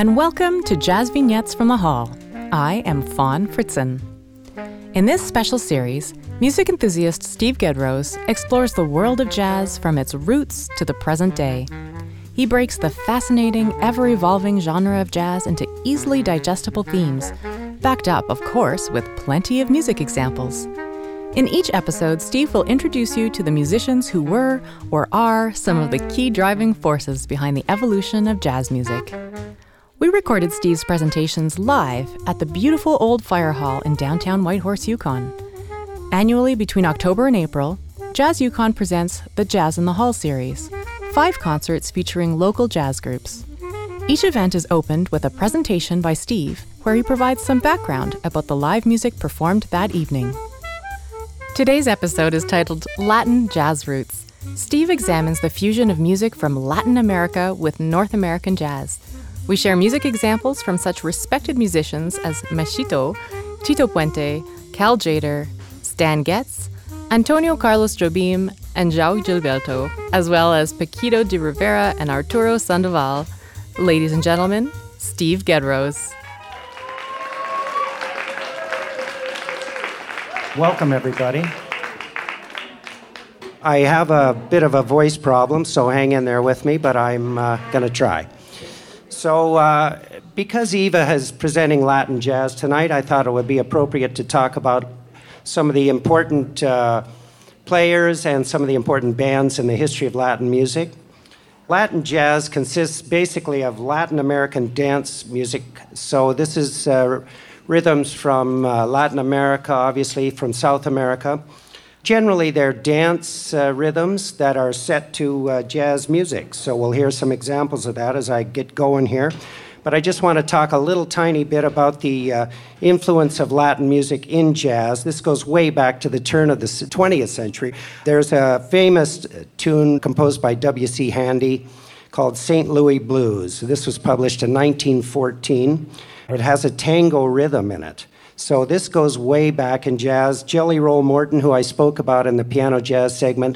and welcome to Jazz Vignettes from the Hall. I am Fawn Fritzen. In this special series, music enthusiast Steve Gedrose explores the world of jazz from its roots to the present day. He breaks the fascinating, ever-evolving genre of jazz into easily digestible themes, backed up, of course, with plenty of music examples. In each episode, Steve will introduce you to the musicians who were or are some of the key driving forces behind the evolution of jazz music. We recorded Steve's presentations live at the beautiful old fire hall in downtown Whitehorse, Yukon. Annually between October and April, Jazz Yukon presents the Jazz in the Hall series, 5 concerts featuring local jazz groups. Each event is opened with a presentation by Steve, where he provides some background about the live music performed that evening. Today's episode is titled Latin Jazz Roots. Steve examines the fusion of music from Latin America with North American jazz. We share music examples from such respected musicians as Machito, Tito Puente, Cal Tjader, Stan Getz, Antonio Carlos Jobim, and João Gilberto, as well as Paquito de Rivera and Arturo Sandoval. Ladies and gentlemen, Steve Gedrose. Welcome, everybody. I have a bit of a voice problem, so hang in there with me, but I'm going to try. So, because Eva is presenting Latin jazz tonight, I thought it would be appropriate to talk about some of the important players and some of the important bands in the history of Latin music. Latin jazz consists basically of Latin American dance music. So this is rhythms from Latin America, obviously from South America. Generally, they're dance rhythms that are set to jazz music. So we'll hear some examples of that as I get going here. But I just want to talk a little tiny bit about the influence of Latin music in jazz. This goes way back to the turn of the 20th century. There's a famous tune composed by W.C. Handy called St. Louis Blues. This was published in 1914. It has a tango rhythm in it. So this goes way back in jazz. Jelly Roll Morton, who I spoke about in the piano jazz segment,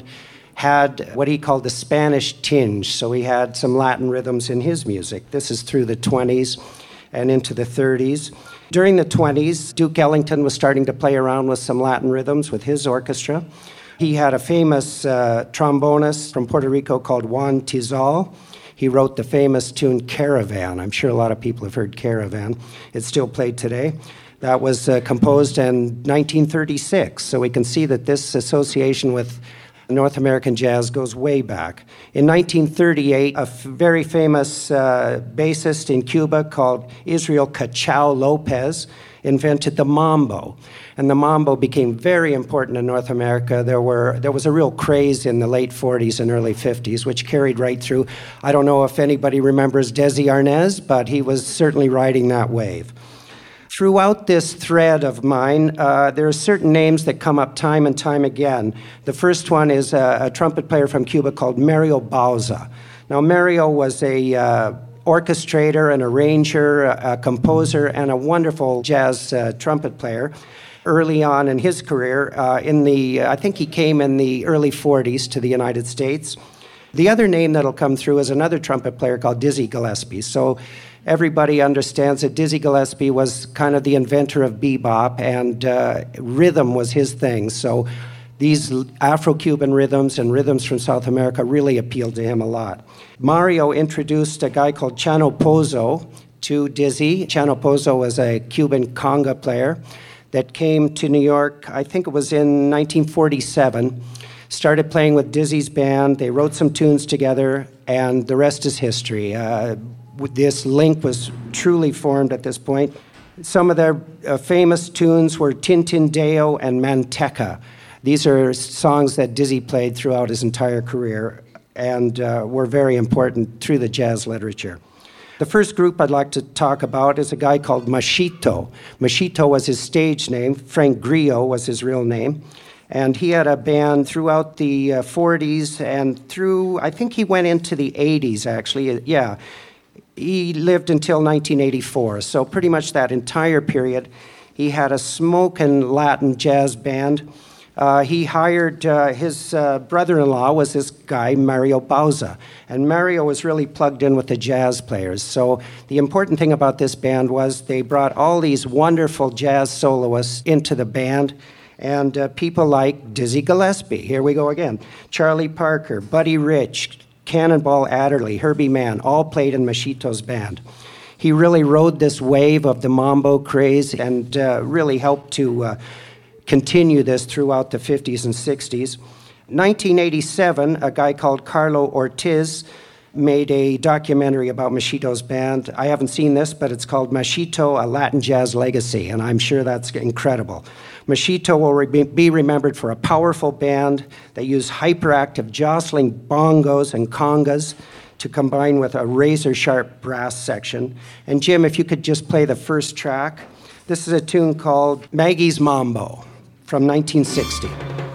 had what he called the Spanish tinge. So he had some Latin rhythms in his music. This is through the 20s and into the 30s. During the 20s, Duke Ellington was starting to play around with some Latin rhythms with his orchestra. He had a famous trombonist from Puerto Rico called Juan Tizol. He wrote the famous tune Caravan. I'm sure a lot of people have heard Caravan. It's still played today. That was composed in 1936. So we can see that this association with North American jazz goes way back. In 1938, a very famous bassist in Cuba called Israel Cachao Lopez invented the mambo. And the mambo became very important in North America. There was a real craze in the late 40s and early 50s, which carried right through. I don't know if anybody remembers Desi Arnaz, but he was certainly riding that wave. Throughout this thread of mine, there are certain names that come up time and time again. The first one is a trumpet player from Cuba called Mario Bauza. Now, Mario was a orchestrator, an arranger, a composer, and a wonderful jazz trumpet player. Early on in his career, I think he came in the early 40s to the United States. The other name that'll come through is another trumpet player called Dizzy Gillespie. So everybody understands that Dizzy Gillespie was kind of the inventor of bebop, and rhythm was his thing. So these Afro-Cuban rhythms and rhythms from South America really appealed to him a lot. Mario introduced a guy called Chano Pozo to Dizzy. Chano Pozo was a Cuban conga player that came to New York, I think it was in 1947, started playing with Dizzy's band. They wrote some tunes together, and the rest is history. This link was truly formed at this point. Some of their famous tunes were Tintindeo and Manteca. These are songs that Dizzy played throughout his entire career and were very important through the jazz literature. The first group I'd like to talk about is a guy called Machito. Machito was his stage name. Frank Grillo was his real name. And he had a band throughout the 40s and through, I think he went into the 80s, actually. Yeah. He lived until 1984, so pretty much that entire period. He had a smoking Latin jazz band. he hired his brother-in-law was this guy, Mario Bauza. And Mario was really plugged in with the jazz players. So the important thing about this band was they brought all these wonderful jazz soloists into the band. And people like Dizzy Gillespie, here we go again, Charlie Parker, Buddy Rich, Cannonball Adderley, Herbie Mann, all played in Machito's band. He really rode this wave of the mambo craze and really helped to continue this throughout the 50s and 60s. 1987, a guy called Carlo Ortiz made a documentary about Machito's band. I haven't seen this, but it's called Machito, a Latin Jazz Legacy, and I'm sure that's incredible. Machito will be remembered for a powerful band that used hyperactive jostling bongos and congas to combine with a razor-sharp brass section. And Jim, if you could just play the first track. This is a tune called Maggie's Mambo from 1960.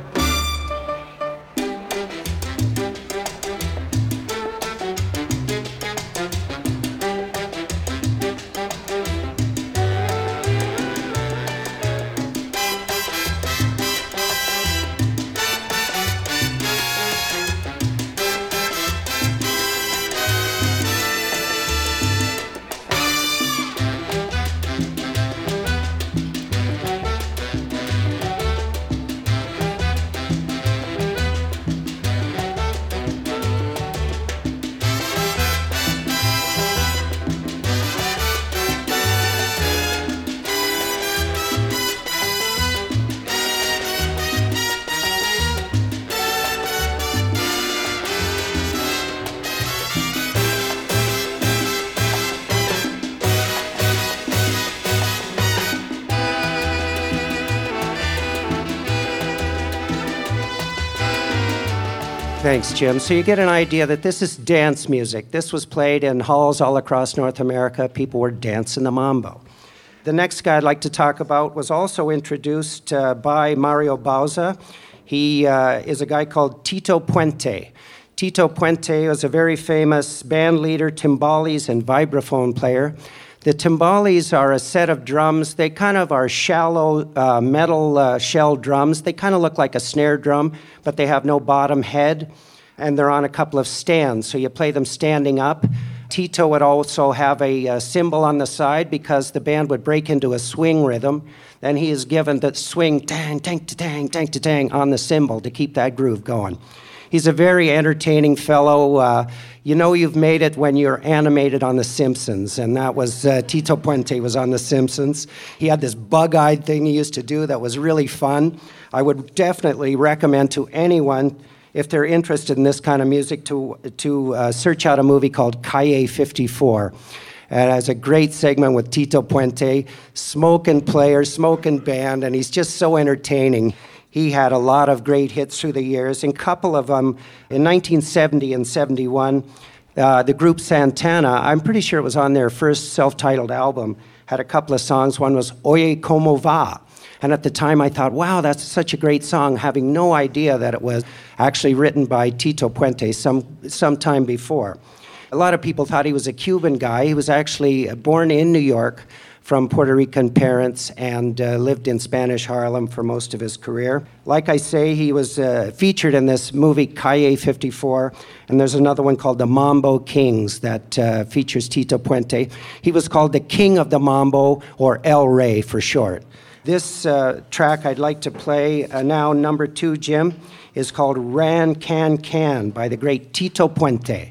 Thanks, Jim. So you get an idea that this is dance music. This was played in halls all across North America. People were dancing the mambo. The next guy I'd like to talk about was also introduced by Mario Bauza. He is a guy called Tito Puente. Tito Puente was a very famous band leader, timbales, and vibraphone player. The timbales are a set of drums. They kind of are shallow metal shell drums. They kind of look like a snare drum, but they have no bottom head, and they're on a couple of stands, so you play them standing up. Tito would also have a cymbal on the side because the band would break into a swing rhythm. Then he is given the swing, tang, tang, tang, tang, tang, on the cymbal to keep that groove going. He's a very entertaining fellow. You know you've made it when you're animated on The Simpsons, and that was Tito Puente was on The Simpsons. He had this bug-eyed thing he used to do that was really fun. I would definitely recommend to anyone, if they're interested in this kind of music, to search out a movie called Calle 54. It has a great segment with Tito Puente, smoking player, smoking band, and he's just so entertaining. He had a lot of great hits through the years, and a couple of them in 1970 and 71. The group Santana, I'm pretty sure it was on their first self-titled album, had a couple of songs. One was Oye Como Va. And at the time I thought, wow, that's such a great song, having no idea that it was actually written by Tito Puente some time before. A lot of people thought he was a Cuban guy. He was actually born in New York from Puerto Rican parents and lived in Spanish Harlem for most of his career. Like I say, he was featured in this movie Calle 54, and there's another one called The Mambo Kings that features Tito Puente. He was called the King of the Mambo, or El Rey for short. This track I'd like to play now, number 2, Jim, is called Ran Can Can by the great Tito Puente.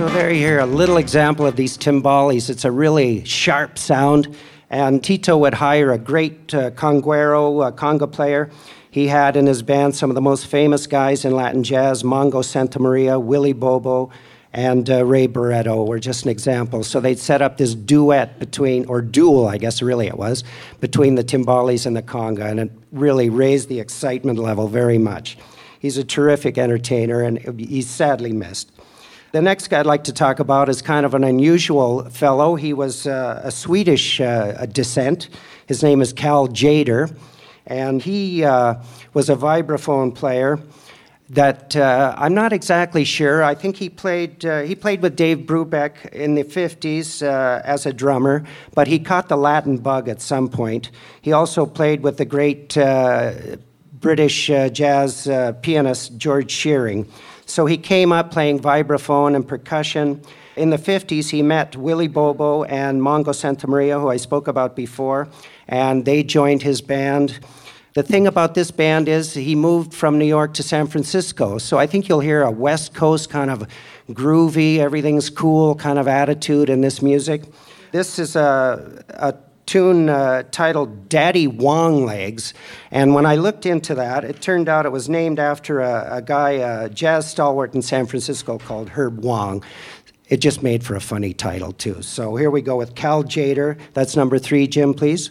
So there you hear a little example of these timbales. It's a really sharp sound. And Tito would hire a great conga player. He had in his band some of the most famous guys in Latin jazz, Mongo Santamaria, Willie Bobo, and Ray Barretto were just an example. So they'd set up this duet duel, I guess really it was, between the timbales and the conga, and it really raised the excitement level very much. He's a terrific entertainer, and he's sadly missed. The next guy I'd like to talk about is kind of an unusual fellow. He was a Swedish descent. His name is Cal Tjader, and he was a vibraphone player that I'm not exactly sure. I think he played with Dave Brubeck in the 50s as a drummer, but he caught the Latin bug at some point. He also played with the great British jazz pianist George Shearing. So he came up playing vibraphone and percussion. In the 50s, he met Willie Bobo and Mongo Santamaria, who I spoke about before, and they joined his band. The thing about this band is he moved from New York to San Francisco, so I think you'll hear a West Coast kind of groovy, everything's cool kind of attitude in this music. This is a tune titled Daddy Wonglegs, and when I looked into that, it turned out it was named after a guy, a jazz stalwart in San Francisco called Herb Wong. It just made for a funny title, too. So here we go with Cal Tjader. That's number 3, Jim, please.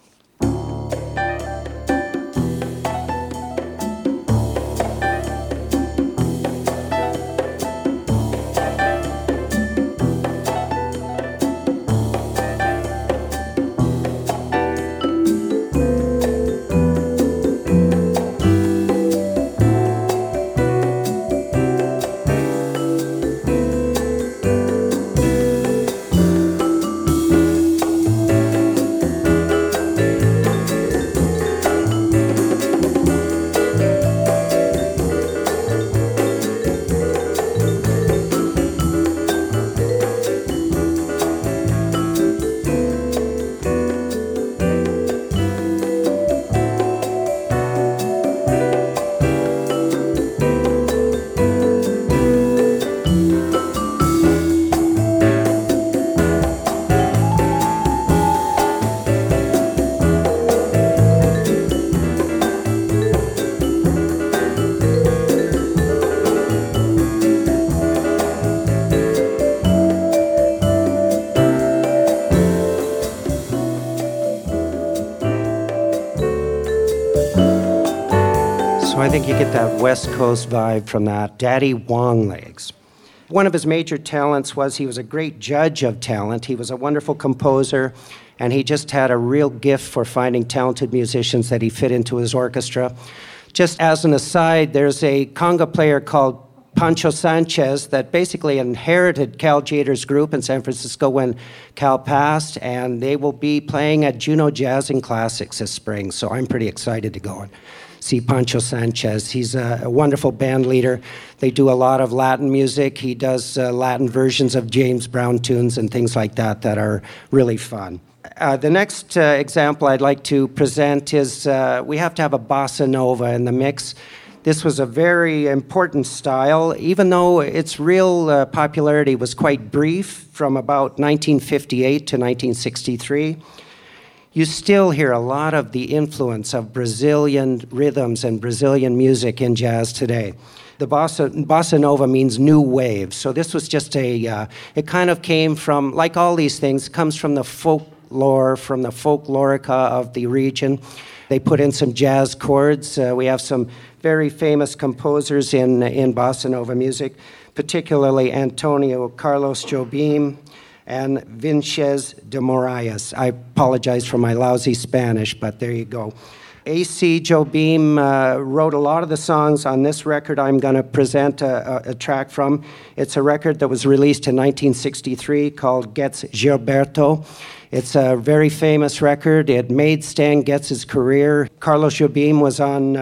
So I think you get that West Coast vibe from that. Daddy Wonglegs. One of his major talents was he was a great judge of talent. He was a wonderful composer, and he just had a real gift for finding talented musicians that he fit into his orchestra. Just as an aside, there's a conga player called Pancho Sanchez that basically inherited Cal Tjader's group in San Francisco when Cal passed, and they will be playing at Juno Jazz and Classics this spring, so I'm pretty excited to go and see Pancho Sanchez. He's a wonderful band leader. They do a lot of Latin music. He does Latin versions of James Brown tunes and things like that that are really fun. The next example I'd like to present is we have to have a bossa nova in the mix. This was a very important style, even though its real popularity was quite brief from about 1958 to 1963. You still hear a lot of the influence of Brazilian rhythms and Brazilian music in jazz today. The bossa nova means new wave, so this was just it kind of came from, like all these things, comes from the folklore, from the folklorica of the region. They put in some jazz chords. We have some very famous composers in bossa nova music, particularly Antonio Carlos Jobim and Vinicius de Moraes. I apologize for my lousy Spanish, but there you go. A.C. Jobim wrote a lot of the songs on this record I'm going to present a track from. It's a record that was released in 1963 called Getz Gilberto. It's a very famous record. It made Stan Getz's career. Carlos Jobim was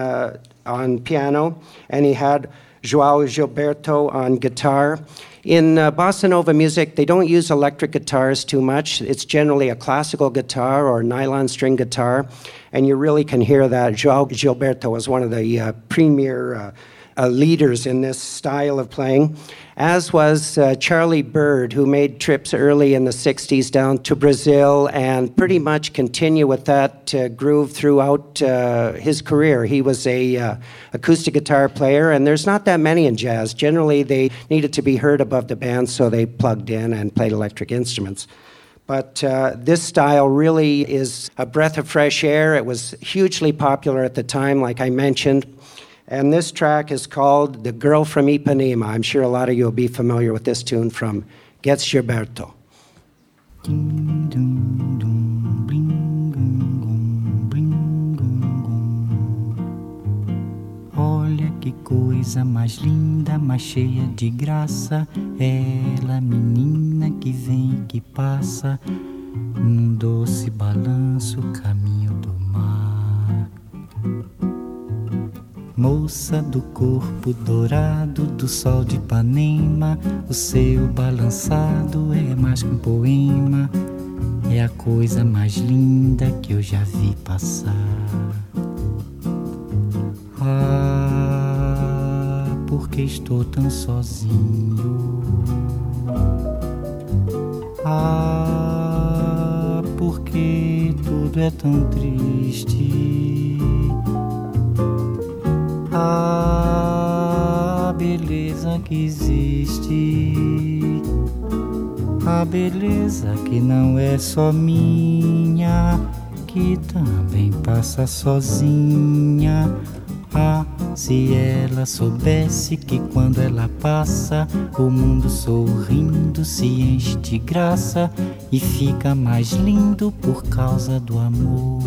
on piano, and he had João Gilberto on guitar. In bossa nova music, they don't use electric guitars too much. It's generally a classical guitar or nylon string guitar, and you really can hear that. João Gilberto was one of the premier leaders in this style of playing, as was Charlie Byrd, who made trips early in the 60s down to Brazil and pretty much continue with that groove throughout his career. He was a acoustic guitar player, and there's not that many in jazz. Generally, they needed to be heard above the band, so they plugged in and played electric instruments. But this style really is a breath of fresh air. It was hugely popular at the time, like I mentioned. And this track is called The Girl from Ipanema. I'm sure a lot of you will be familiar with this tune from Getz Gilberto. Olha que coisa mais linda, mais cheia de graça. Ela, menina que vem e que passa, num doce balanço, caminho do mar. Moça do corpo dourado do sol de Ipanema, o seu balançado é mais que um poema, é a coisa mais linda que eu já vi passar. Ah, porque estou tão sozinho? Ah, porque tudo é tão triste? A beleza que existe, a beleza que não é só minha, que também passa sozinha. Ah, se ela soubesse que quando ela passa, o mundo sorrindo se enche de graça e fica mais lindo por causa do amor.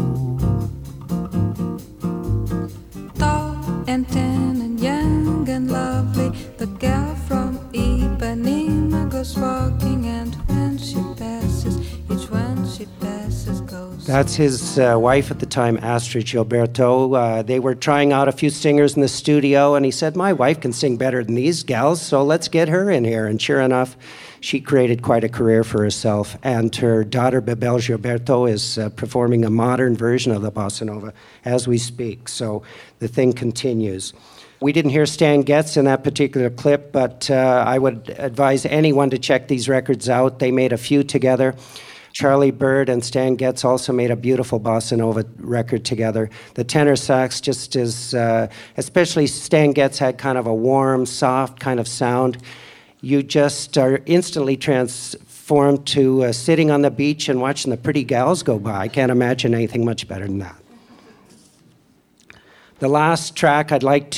And tan and young and lovely, the girl from Ipanema goes walking, and when she passes, each one she passes goes. That's his wife at the time, Astrid Gilberto. They were trying out a few singers in the studio, and he said, my wife can sing better than these gals, so let's get her in here. And sure enough, she created quite a career for herself, and her daughter, Bebel Gilberto, is performing a modern version of the bossa nova as we speak, so the thing continues. We didn't hear Stan Getz in that particular clip, but I would advise anyone to check these records out. They made a few together. Charlie Byrd and Stan Getz also made a beautiful bossa nova record together. The tenor sax just is, especially Stan Getz had kind of a warm, soft kind of sound. You just are instantly transformed to sitting on the beach and watching the pretty gals go by. I can't imagine anything much better than that. The last track I'd like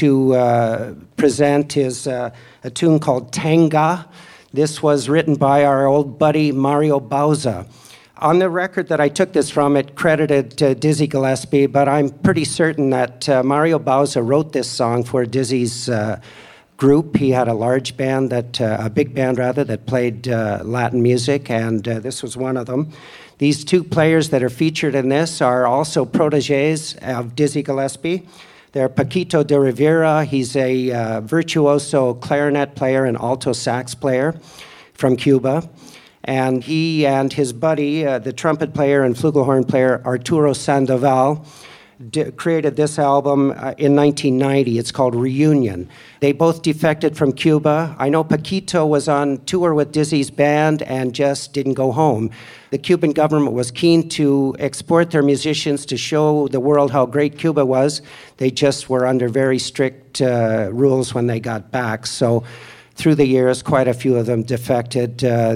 to present is a tune called Tanga. This was written by our old buddy Mario Bauza. On the record that I took this from, it credited Dizzy Gillespie, but I'm pretty certain that Mario Bauza wrote this song for Dizzy's group. He had a large band, a big band rather, that played Latin music, and this was one of them. These two players that are featured in this are also protégés of Dizzy Gillespie. They're Paquito de Rivera. He's a virtuoso clarinet player and alto sax player from Cuba. And he and his buddy, the trumpet player and flugelhorn player Arturo Sandoval, created this album in 1990. It's called Reunion. They both defected from Cuba. I know Paquito was on tour with Dizzy's band and just didn't go home. The Cuban government was keen to export their musicians to show the world how great Cuba was. They just were under very strict rules when they got back. So through the years, quite a few of them defected.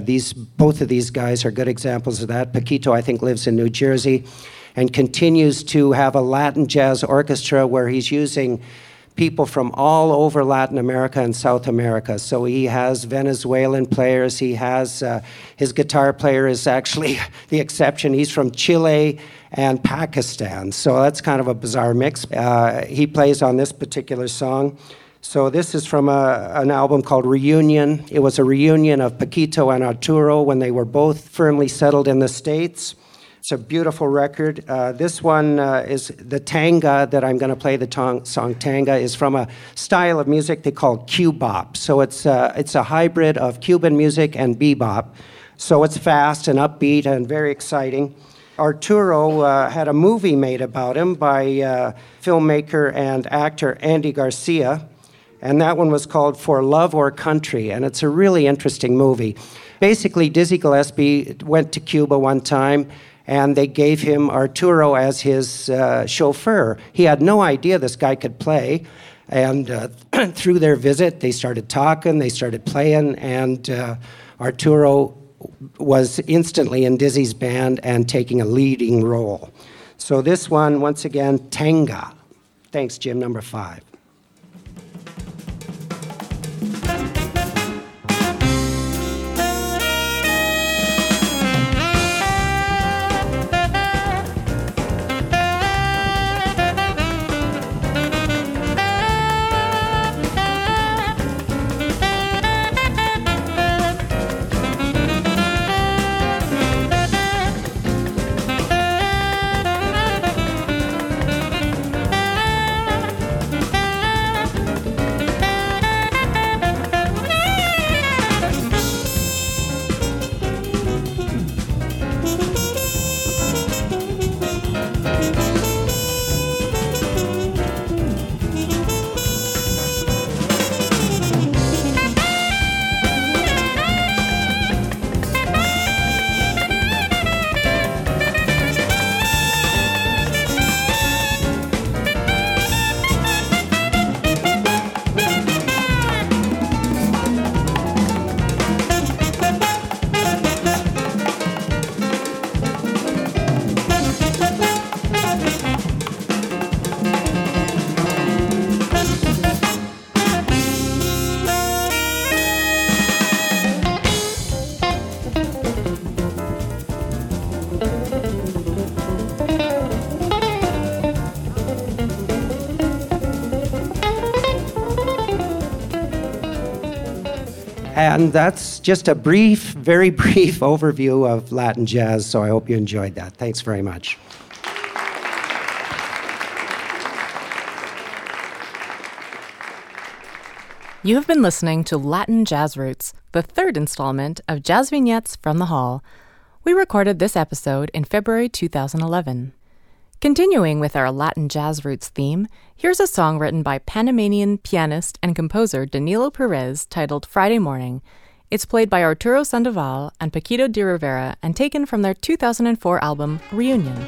Both of these guys are good examples of that. Paquito, I think, lives in New Jersey and continues to have a Latin jazz orchestra where he's using people from all over Latin America and South America. So he has Venezuelan players. He has, his guitar player is actually the exception. He's from Chile and Pakistan. So that's kind of a bizarre mix. He plays on this particular song. So this is from an album called Reunion. It was a reunion of Paquito and Arturo when they were both firmly settled in the States. It's a beautiful record. This one is the tanga that I'm going to play. The song Tanga is from a style of music they call Cubop. So it's a hybrid of Cuban music and bebop. So it's fast and upbeat and very exciting. Arturo had a movie made about him by filmmaker and actor Andy Garcia. and that one was called For Love or Country, and it's a really interesting movie. Basically, Dizzy Gillespie went to Cuba one time, and they gave him Arturo as his chauffeur. He had no idea this guy could play, and through their visit, they started talking, they started playing, and Arturo was instantly in Dizzy's band and taking a leading role. So this one, once again, Tanga. Thanks, Jim, number 5. And that's just a brief, very brief overview of Latin jazz, so I hope you enjoyed that. Thanks very much. You have been listening to Latin Jazz Roots, the third installment of Jazz Vignettes from the Hall. We recorded this episode in February 2011. Continuing with our Latin Jazz Roots theme, here's a song written by Panamanian pianist and composer Danilo Perez titled Friday Morning. It's played by Arturo Sandoval and Paquito de Rivera and taken from their 2004 album, Reunion.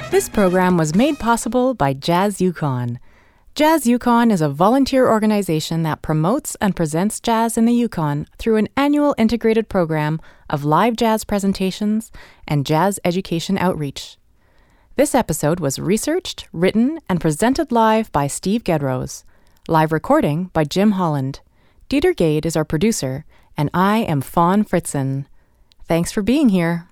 This program was made possible by Jazz Yukon. Jazz Yukon is a volunteer organization that promotes and presents jazz in the Yukon through an annual integrated program of live jazz presentations and jazz education outreach. This episode was researched, written, and presented live by Steve Gedrose. Live recording by Jim Holland. Dieter Gade is our producer, and I am Fawn Fritzen. Thanks for being here.